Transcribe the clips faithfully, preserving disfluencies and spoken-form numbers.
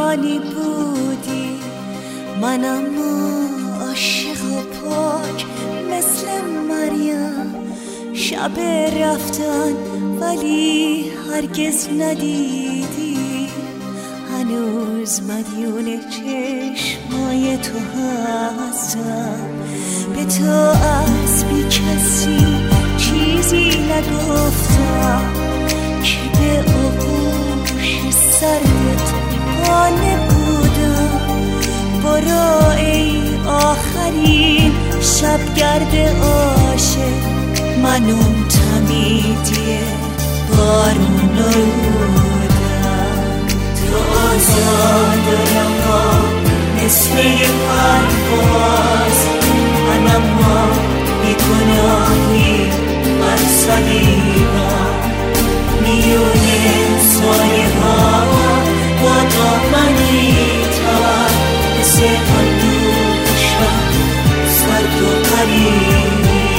فانی بودی، من اما عاشق و پاک مثل مریم. شب رفتن ولی هرگز ندیدی، هنوز مدیون چشمای تو هستم. به تو از بی کسی چیزی نگفتم که به آغوش سرت قانع بودم. برو ای آخرین شبگرد عاشق، من اون تمیدیه بارون رودم. تو آزاد رها مثل یه پرواز، من اما بی گناهی بر صلیبم. میونه سایه ها با دامنی تر، مثل آن دود شب سرد و قریبم.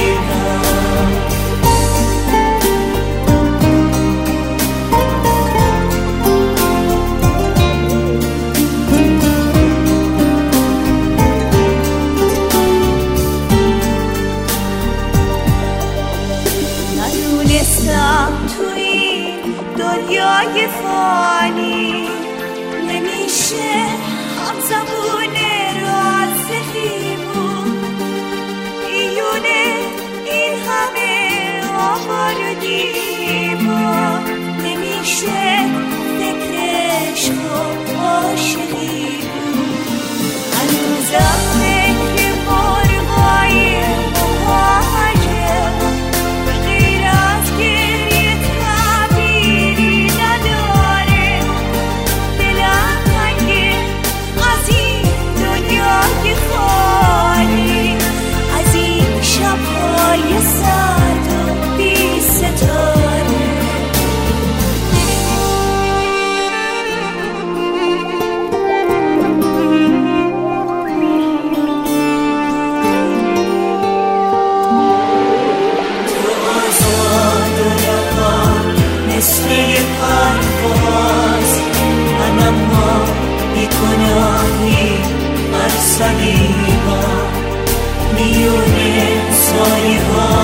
تو این دنیای فانی نمیشه همزمان راز خیمون. ایونه این همه آوارگی ما نمیشه فکرش و عاشقی بود. هنوزم فکر مرغای مهاجر به غیر از گریه تعبیری نداره. دلم تنگه از این دنیای خالی، از این شب‌های سرد و بی ستاره. مثل یه پرواز، من اما بی گناهی بر صلیبم. میونه سایه ها